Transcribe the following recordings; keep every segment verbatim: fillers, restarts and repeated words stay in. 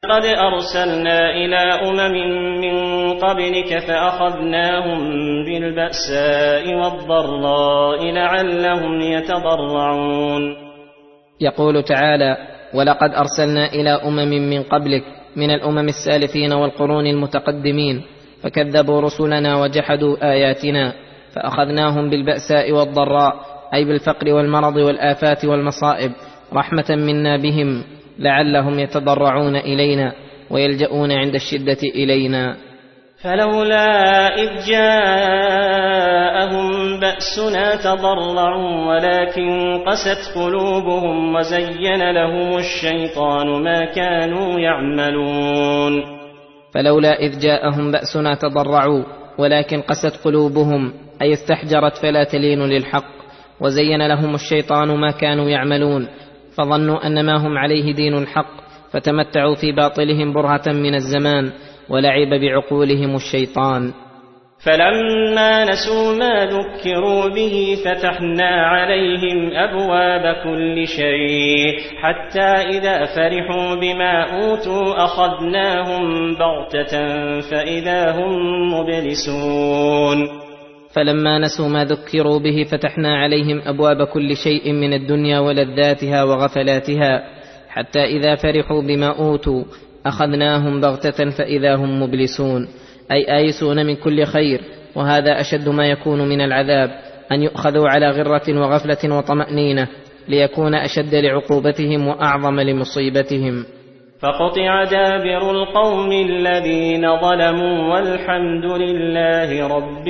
قد أرسلنا إلى أمم من قبلك فأخذناهم بالبأساء والضراء لعلهم يتضرعون. يقول تعالى: ولقد أرسلنا إلى أمم من قبلك من الأمم السالفين والقرون المتقدمين فكذبوا رسلنا وجحدوا آياتنا فأخذناهم بالبأساء والضراء، أي بالفقر والمرض والآفات والمصائب، رحمة منا بهم لعلهم يتضرعون إلينا ويلجؤون عند الشدة إلينا. فلولا إذ جاءهم بأسنا تضرعوا ولكن قست قلوبهم وزين لهم الشيطان ما كانوا يعملون. فلولا إذ جاءهم بأسنا تضرعوا ولكن قست قلوبهم، أي استحجرت فلا تلين للحق، وزين لهم الشيطان ما كانوا يعملون فظنوا أن ما هم عليه دين الحق، فتمتعوا في باطلهم برهة من الزمان ولعب بعقولهم الشيطان. فلما نسوا ما ذكروا به فتحنا عليهم أبواب كل شيء حتى إذا فرحوا بما أوتوا أخذناهم بغتة فإذا هم مبلسون. فلما نسوا ما ذكروا به فتحنا عليهم أبواب كل شيء من الدنيا ولذاتها وغفلاتها حتى إذا فرحوا بما أوتوا أخذناهم بغتة فإذا هم مبلسون، أي آيسون من كل خير. وهذا أشد ما يكون من العذاب، أن يؤخذوا على غرة وغفلة وطمأنينة ليكون أشد لعقوبتهم وأعظم لمصيبتهم. فقطع دابر القوم الذين ظلموا والحمد لله رب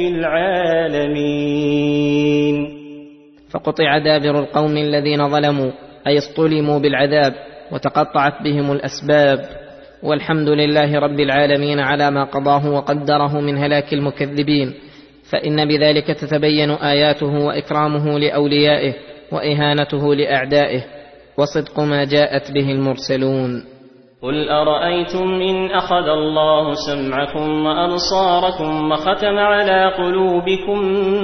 العالمين. فقطع دابر القوم الذين ظلموا، أي اصطلموا بالعذاب وتقطعت بهم الأسباب، والحمد لله رب العالمين على ما قضاه وقدره من هلاك المكذبين، فإن بذلك تتبين آياته وإكرامه لأوليائه وإهانته لأعدائه وصدق ما جاءت به المرسلون. قل أرأيتم إن أخذ الله سمعكم وأبصاركم وختم على قلوبكم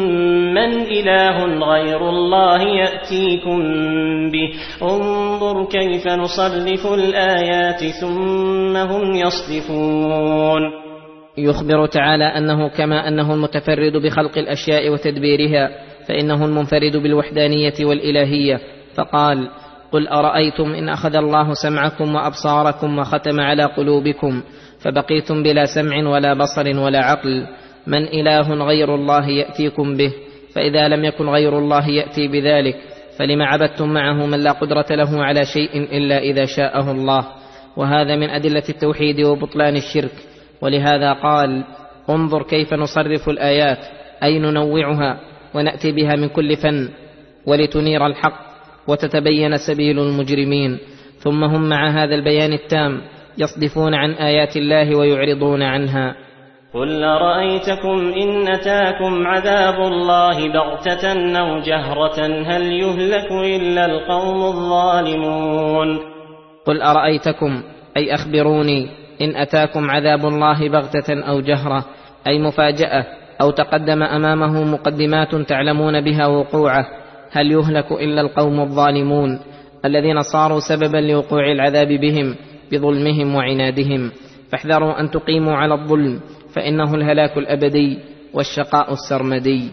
من إله غير الله يأتيكم به انظر كيف نصرف الآيات ثم هم يصدفون. يخبر تعالى أنه كما أنه المتفرد بخلق الأشياء وتدبيرها فإنه المنفرد بالوحدانية والإلهية، فقال: قل أرأيتم إن أخذ الله سمعكم وأبصاركم وختم على قلوبكم فبقيتم بلا سمع ولا بصر ولا عقل من إله غير الله يأتيكم به، فإذا لم يكن غير الله يأتي بذلك فلم عبدتم معه من لا قدرة له على شيء إلا إذا شاءه الله. وهذا من أدلة التوحيد وبطلان الشرك. ولهذا قال: انظر كيف نصرف الآيات، أي ننوعها ونأتي بها من كل فن ولتنير الحق وتتبين سبيل المجرمين. ثم هم مع هذا البيان التام يصدفون عن آيات الله ويعرضون عنها. قل أرأيتكم إن أتاكم عذاب الله بغتة أو جهرة هل يهلك إلا القوم الظالمون. قل أرأيتكم، أي أخبروني، إن أتاكم عذاب الله بغتة أو جهرة، أي مفاجأة أو تقدم أمامه مقدمات تعلمون بها وقوعه، هل يهلك إلا القوم الظالمون الذين صاروا سببا لوقوع العذاب بهم بظلمهم وعنادهم. فاحذروا أن تقيموا على الظلم فإنه الهلاك الأبدي والشقاء السرمدي.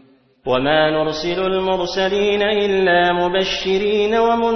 وما نرسل المرسلين إلا مبشرين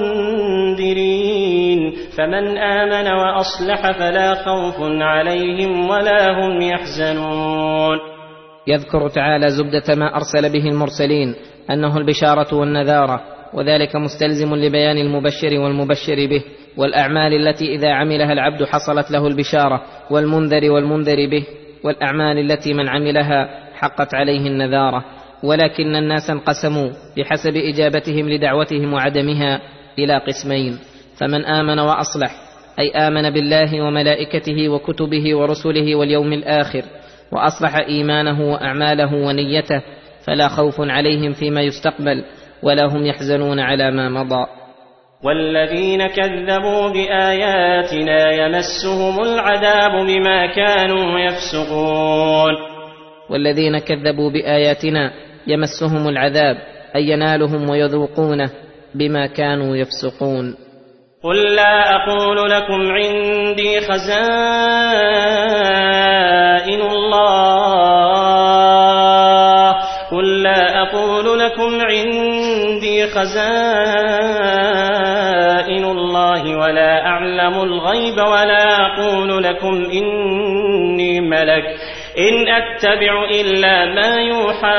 ومنذرين فمن آمن وأصلح فلا خوف عليهم ولا هم يحزنون. يذكر تعالى زبدة ما أرسل به المرسلين أنه البشارة والنذارة، وذلك مستلزم لبيان المبشر والمبشر به والأعمال التي إذا عملها العبد حصلت له البشارة، والمنذر والمنذر به والأعمال التي من عملها حقت عليه النذارة. ولكن الناس انقسموا بحسب إجابتهم لدعوتهم وعدمها إلى قسمين: فمن آمن وأصلح، أي آمن بالله وملائكته وكتبه ورسله واليوم الآخر وأصلح إيمانه وأعماله ونيته فلا خوف عليهم فيما يستقبل ولا هم يحزنون على ما مضى. والذين كذبوا بآياتنا يمسهم العذاب بما كانوا يفسقون. والذين كذبوا بآياتنا يمسهم العذاب، أي ينالهم ويذوقونه بما كانوا يفسقون. قل لا أقول لكم عندي خزائن الله قل لا أقول لكم عندي خزائن الله ولا أعلم الغيب ولا أقول لكم إني ملك إن أتبع إلا ما يوحى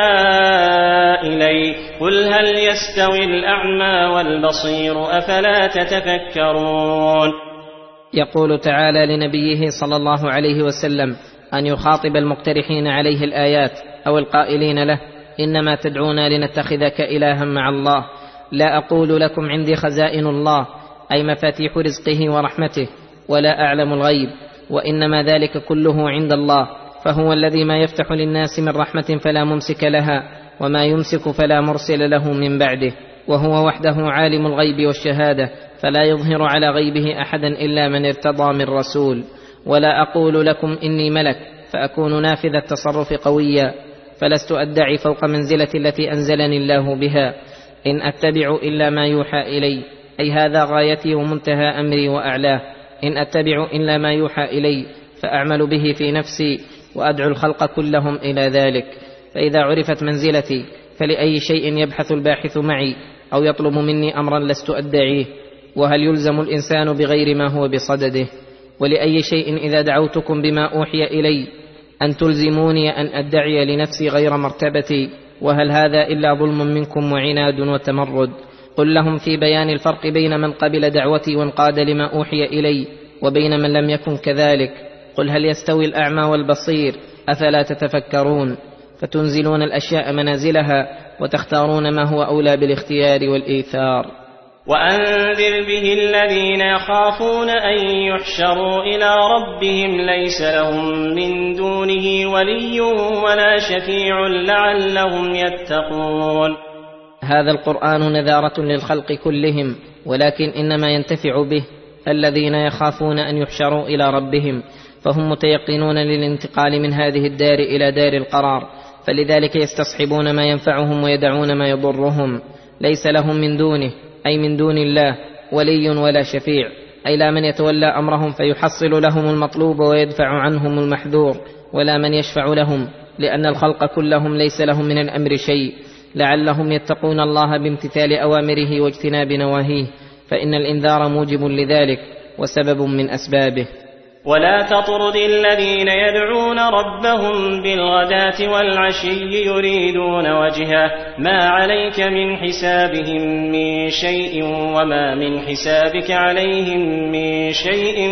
إلي قل هل يستوي الأعمى والبصير أفلا تتفكرون. يقول تعالى لنبيه صلى الله عليه وسلم أن يخاطب المقترحين عليه الآيات أو القائلين له إنما تدعونا لنتخذك إلها مع الله. لا أقول لكم عندي خزائن الله أي مفاتيح رزقه ورحمته ولا أعلم الغيب، وإنما ذلك كله عند الله، فهو الذي ما يفتح للناس من رحمة فلا ممسك لها وما يمسك فلا مرسل له من بعده، وهو وحده عالم الغيب والشهادة فلا يظهر على غيبه أحدا إلا من ارتضى من رسول. ولا أقول لكم إني ملك فأكون نافذ التصرف قويا، فلست أدعي فوق منزلة التي أنزلني الله بها. إن أتبع إلا ما يوحى إلي أي هذا غايتي ومنتهى أمري وأعلاه. إن أتبع إلا ما يوحى إلي فأعمل به في نفسي وأدعو الخلق كلهم إلى ذلك. فإذا عرفت منزلتي فلأي شيء يبحث الباحث معي أو يطلب مني أمرا لست أدعيه، وهل يلزم الإنسان بغير ما هو بصدده؟ ولأي شيء إذا دعوتكم بما أوحي إلي أن تلزموني أن أدعي لنفسي غير مرتبتي، وهل هذا إلا ظلم منكم وعناد وتمرد؟ قل لهم في بيان الفرق بين من قبل دعوتي وانقاد لما أوحي إلي وبين من لم يكن كذلك. قل هل يستوي الأعمى والبصير أفلا تتفكرون؟ فتنزلون الأشياء منازلها وتختارون ما هو أولى بالاختيار والإيثار. وأنذر به الذين يخافون أن يحشروا إلى ربهم ليس لهم من دونه ولي ولا شفيع لعلهم يتقون. هذا القرآن نذارة للخلق كلهم، ولكن إنما ينتفع به الذين يخافون أن يحشروا إلى ربهم، فهم متيقنون للانتقال من هذه الدار إلى دار القرار، فلذلك يستصحبون ما ينفعهم ويدعون ما يضرهم. ليس لهم من دونه أي من دون الله ولي ولا شفيع، أي لا من يتولى أمرهم فيحصل لهم المطلوب ويدفع عنهم المحذور، ولا من يشفع لهم، لأن الخلق كلهم ليس لهم من الأمر شيء، لعلهم يتقون الله بامتثال أوامره واجتناب نواهيه، فإن الإنذار موجب لذلك وسبب من أسبابه. ولا تطرد الذين يدعون ربهم بالغداة والعشي يريدون وجهه ما عليك من حسابهم من شيء وما من حسابك عليهم من شيء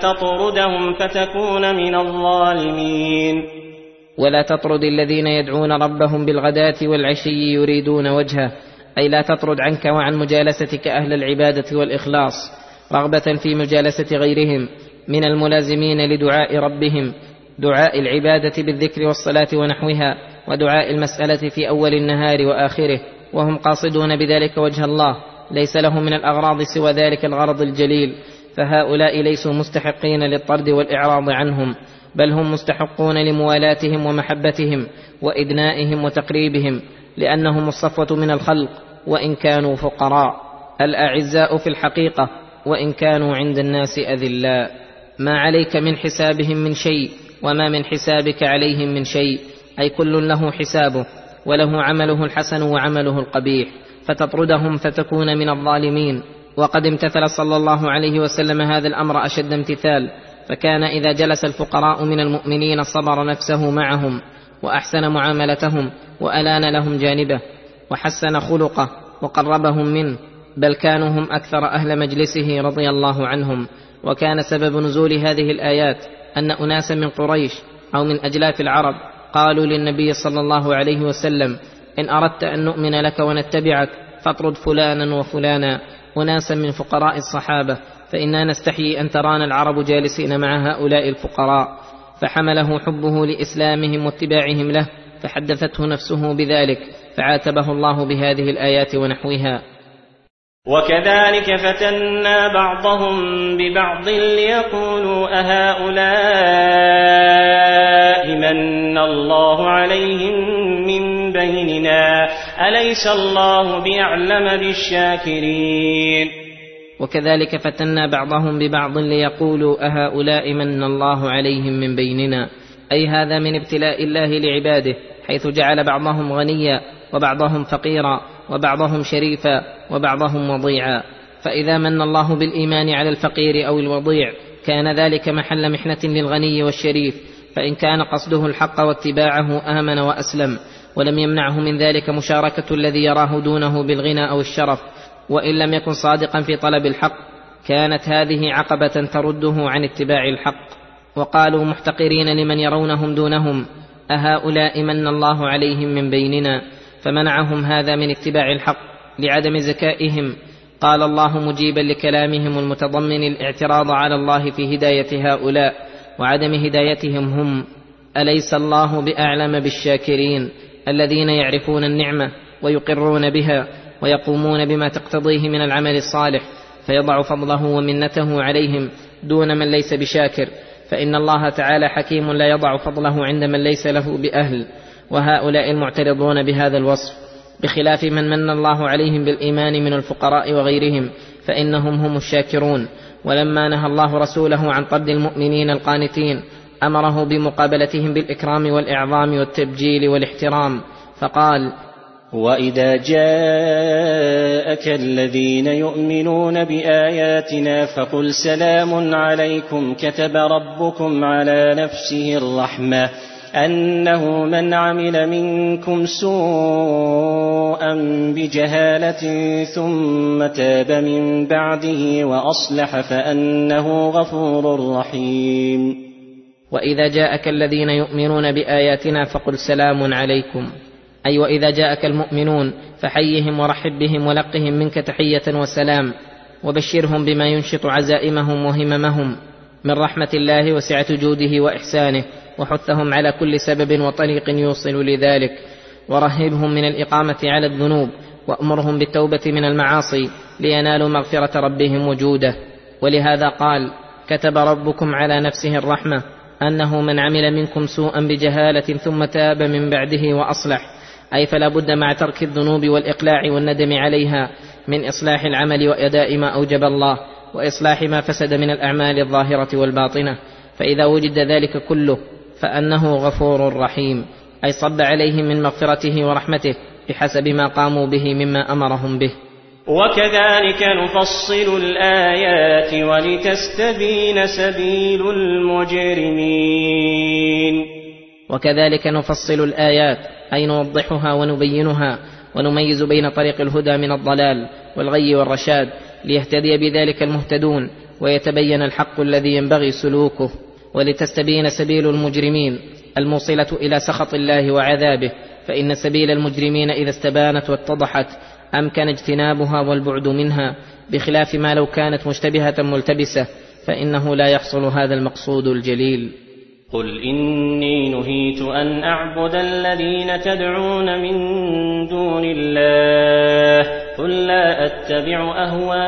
فتطردهم فتكون من الظالمين. ولا تطرد الذين يدعون ربهم بالغداة والعشي يريدون وجهه، أي لا تطرد عنك وعن مجالستك أهل العبادة والإخلاص رغبة في مجالسة غيرهم من الملازمين لدعاء ربهم، دعاء العبادة بالذكر والصلاة ونحوها، ودعاء المسألة في أول النهار وآخره، وهم قاصدون بذلك وجه الله، ليس لهم من الأغراض سوى ذلك الغرض الجليل، فهؤلاء ليسوا مستحقين للطرد والإعراض عنهم، بل هم مستحقون لموالاتهم ومحبتهم وإدنائهم وتقريبهم، لأنهم الصفوة من الخلق وإن كانوا فقراء، الأعزاء في الحقيقة وإن كانوا عند الناس أذلاء. ما عليك من حسابهم من شيء وما من حسابك عليهم من شيء، أي كل له حسابه وله عمله الحسن وعمله القبيح، فتطردهم فتكون من الظالمين. وقد امتثل صلى الله عليه وسلم هذا الأمر أشد امتثال، فكان إذا جلس الفقراء من المؤمنين صبر نفسه معهم وأحسن معاملتهم وألان لهم جانبه وحسن خلقه وقربهم منه، بل كانوا هم أكثر أهل مجلسه رضي الله عنهم. وكان سبب نزول هذه الآيات أن أناسا من قريش أو من أجلاف العرب قالوا للنبي صلى الله عليه وسلم: إن أردت أن نؤمن لك ونتبعك فاطرد فلانا وفلانا، أناسا من فقراء الصحابة، فإنا نستحيي أن ترانا العرب جالسين مع هؤلاء الفقراء. فحمله حبه لإسلامهم واتباعهم له، فحدثته نفسه بذلك، فعاتبه الله بهذه الآيات ونحوها. وكذلك فتنا بعضهم ببعض ليقولوا أهؤلاء من الله عليهم من بيننا أليس الله بأعلم بالشاكرين. وكذلك فتنا بعضهم ببعض ليقولوا أهؤلاء من الله عليهم من بيننا، أي هذا من ابتلاء الله لعباده، حيث جعل بعضهم غنيا وبعضهم فقيرا وبعضهم شريفا وبعضهم وضيعا. فإذا من الله بالإيمان على الفقير أو الوضيع كان ذلك محل محنة للغني والشريف، فإن كان قصده الحق واتباعه آمن وأسلم، ولم يمنعه من ذلك مشاركة الذي يراه دونه بالغنى أو الشرف، وإن لم يكن صادقا في طلب الحق كانت هذه عقبة ترده عن اتباع الحق. وقالوا محتقرين لمن يرونهم دونهم أهؤلاء من الله عليهم من بيننا، فمنعهم هذا من اتباع الحق لعدم زكائهم. قال الله مجيبا لكلامهم المتضمن الاعتراض على الله في هداية هؤلاء وعدم هدايتهم هم: أليس الله بأعلم بالشاكرين الذين يعرفون النعمة ويقرون بها ويقومون بما تقتضيه من العمل الصالح، فيضع فضله ومنته عليهم دون من ليس بشاكر، فإن الله تعالى حكيم لا يضع فضله عند من ليس له بأهل. وهؤلاء المعترضون بهذا الوصف بخلاف من من الله عليهم بالإيمان من الفقراء وغيرهم، فإنهم هم الشاكرون. ولما نهى الله رسوله عن طرد المؤمنين القانتين أمره بمقابلتهم بالإكرام والإعظام والتبجيل والاحترام، فقال: وإذا جاءك الذين يؤمنون بآياتنا فقل سلام عليكم كتب ربكم على نفسه الرحمة أنه من عمل منكم سوءا بجهالة ثم تاب من بعده وأصلح فأنه غفور رحيم. وإذا جاءك الذين يؤمنون بآياتنا فقل سلام عليكم، أي وإذا جاءك المؤمنون فحيهم ورحب بهم ولقهم منك تحية وسلام، وبشرهم بما ينشط عزائمهم وهممهم من رحمة الله وسعة جوده وإحسانه، وحثهم على كل سبب وطريق يوصل لذلك، ورهبهم من الإقامة على الذنوب، وأمرهم بالتوبة من المعاصي لينالوا مغفرة ربهم وجوده. ولهذا قال: كتب ربكم على نفسه الرحمة أنه من عمل منكم سوءا بجهالة ثم تاب من بعده وأصلح، أي فلا بد مع ترك الذنوب والإقلاع والندم عليها من إصلاح العمل وأداء ما أوجب الله، وإصلاح ما فسد من الأعمال الظاهرة والباطنة. فإذا وجد ذلك كله فأنه غفور رحيم، أي صب عليهم من مغفرته ورحمته بحسب ما قاموا به مما أمرهم به. وكذلك نفصل الآيات ولتستبين سبيل المجرمين. وكذلك نفصل الآيات، أي نوضحها ونبينها ونميز بين طريق الهدى من الضلال والغي والرشاد، ليهتدي بذلك المهتدون ويتبين الحق الذي ينبغي سلوكه، ولتستبين سبيل المجرمين الموصلة إلى سخط الله وعذابه. فإن سبيل المجرمين إذا استبانت واتضحت أمكن اجتنابها والبعد منها، بخلاف ما لو كانت مشتبهة ملتبسة فإنه لا يحصل هذا المقصود الجليل. قل إني نهيت أن أعبد الذين تدعون من دون الله قل لا أتبع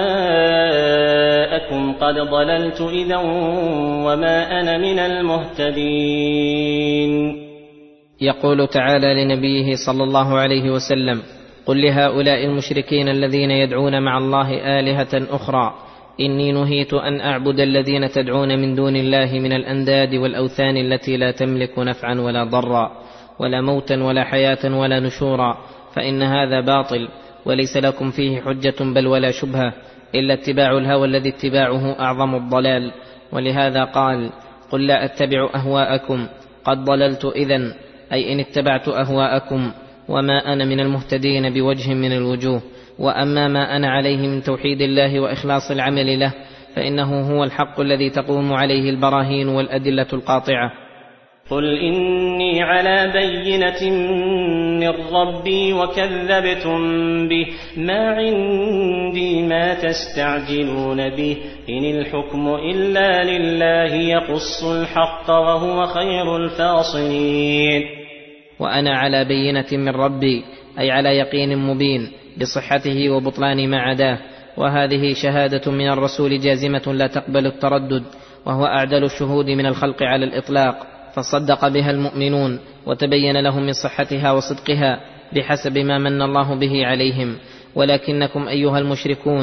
أهواءكم قد ضللت إذا وما أنا من المهتدين. يقول تعالى لنبيه صلى الله عليه وسلم: قل لهؤلاء المشركين الذين يدعون مع الله آلهة أخرى إني نهيت أن أعبد الذين تدعون من دون الله من الأنداد والأوثان التي لا تملك نفعا ولا ضرا ولا موتا ولا حياة ولا نشورا، فإن هذا باطل وليس لكم فيه حجة بل ولا شبهة إلا اتباع الهوى الذي اتباعه أعظم الضلال. ولهذا قال: قل لا أتبع أهواءكم قد ضللت إذن، أي إن اتبعت أهواءكم وما أنا من المهتدين بوجه من الوجوه. وأما ما أنا عليه من توحيد الله وإخلاص العمل له فإنه هو الحق الذي تقوم عليه البراهين والأدلة القاطعة. قل إني على بينة من ربي وكذبتم به ما عندي ما تستعجلون به إن الحكم إلا لله يقص الحق وهو خير الفاصلين. وأنا على بينة من ربي، أي على يقين مبين بصحته وبطلان ما عداه، وهذه شهادة من الرسول جازمة لا تقبل التردد، وهو أعدل الشهود من الخلق على الإطلاق، فصدق بها المؤمنون وتبين لهم من صحتها وصدقها بحسب ما من الله به عليهم. ولكنكم أيها المشركون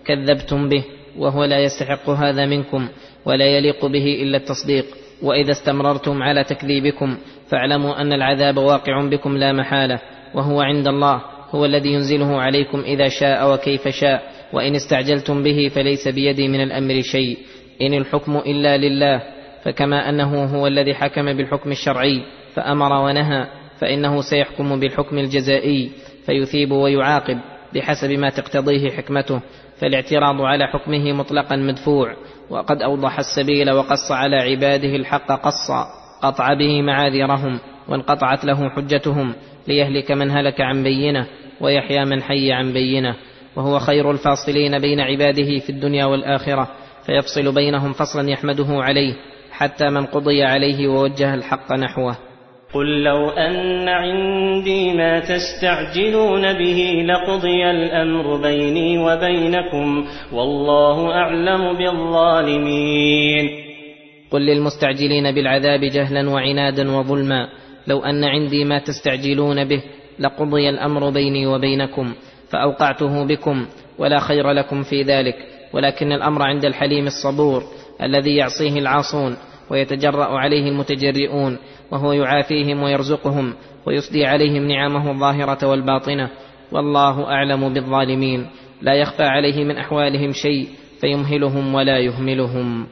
كذبتم به، وهو لا يستحق هذا منكم ولا يليق به إلا التصديق. وإذا استمررتم على تكذيبكم فاعلموا أن العذاب واقع بكم لا محالة، وهو عند الله، هو الذي ينزله عليكم إذا شاء وكيف شاء. وإن استعجلتم به فليس بيدي من الأمر شيء، إن الحكم إلا لله. فكما أنه هو الذي حكم بالحكم الشرعي فأمر ونهى، فإنه سيحكم بالحكم الجزائي فيثيب ويعاقب بحسب ما تقتضيه حكمته. فالاعتراض على حكمه مطلقا مدفوع، وقد أوضح السبيل وقص على عباده الحق قصا، قطع به معاذيرهم وانقطعت له حجتهم، ليهلك من هلك عن بينه ويحيى من حي عن بينه. وهو خير الفاصلين بين عباده في الدنيا والآخرة، فيفصل بينهم فصلا يحمده عليه حتى من قضي عليه ووجه الحق نحوه. قل لو أن عندي ما تستعجلون به لقضي الأمر بيني وبينكم والله أعلم بالظالمين. قل للمستعجلين بالعذاب جهلا وعنادا وظلما لو أن عندي ما تستعجلون به لقضي الأمر بيني وبينكم فأوقعته بكم ولا خير لكم في ذلك، ولكن الأمر عند الحليم الصبور الذي يعصيه العاصون ويتجرأ عليه المتجرئون، وهو يعافيهم ويرزقهم ويسدي عليهم نعمه الظاهرة والباطنة. والله أعلم بالظالمين، لا يخفى عليه من أحوالهم شيء فيمهلهم ولا يهملهم.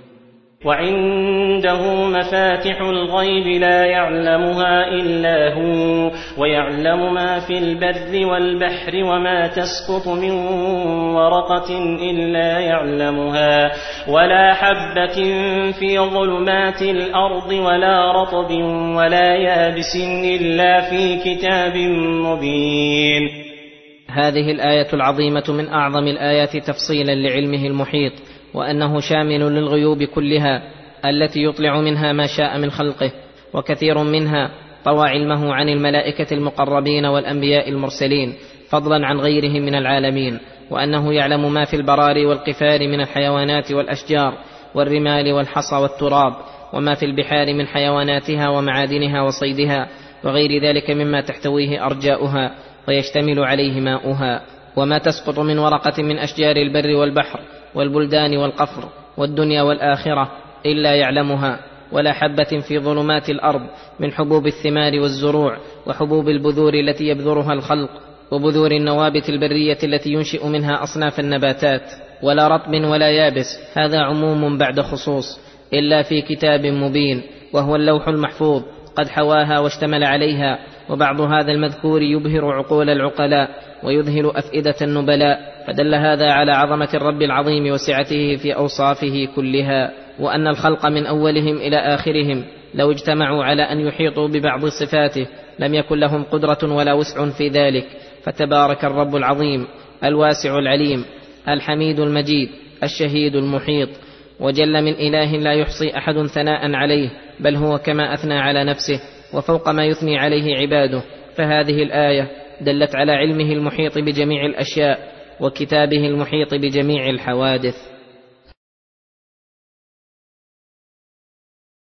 وعنده مفاتح الغيب لا يعلمها إلا هو، ويعلم ما في البر والبحر وما تسقط من ورقة إلا يعلمها، ولا حبة في ظلمات الأرض ولا رطب ولا يابس إلا في كتاب مبين. هذه الآية العظيمة من أعظم الآيات تفصيلا لعلمه المحيط، وأنه شامل للغيوب كلها التي يطلع منها ما شاء من خلقه، وكثير منها طوى علمه عن الملائكة المقربين والأنبياء المرسلين فضلا عن غيرهم من العالمين، وأنه يعلم ما في البراري والقفار من الحيوانات والأشجار والرمال والحصى والتراب، وما في البحار من حيواناتها ومعادنها وصيدها وغير ذلك مما تحتويه أرجاؤها ويشتمل عليه ماؤها، وما تسقط من ورقة من أشجار البر والبحر والبلدان والقفر والدنيا والآخرة إلا يعلمها، ولا حبة في ظلمات الأرض من حبوب الثمار والزروع وحبوب البذور التي يبذرها الخلق وبذور النوابت البرية التي ينشئ منها أصناف النباتات، ولا رطب ولا يابس، هذا عموم بعد خصوص، إلا في كتاب مبين وهو اللوح المحفوظ قد حواها واشتمل عليها. وبعض هذا المذكور يبهر عقول العقلاء ويذهل أفئدة النبلاء، فدل هذا على عظمة الرب العظيم وسعته في أوصافه كلها، وأن الخلق من أولهم إلى آخرهم لو اجتمعوا على أن يحيطوا ببعض صفاته لم يكن لهم قدرة ولا وسع في ذلك. فتبارك الرب العظيم الواسع العليم الحميد المجيد الشهيد المحيط، وجل من إله لا يحصي أحد ثناء عليه، بل هو كما أثنى على نفسه وفوق ما يثني عليه عباده. فهذه الآية دلت على علمه المحيط بجميع الأشياء وكتابه المحيط بجميع الحوادث.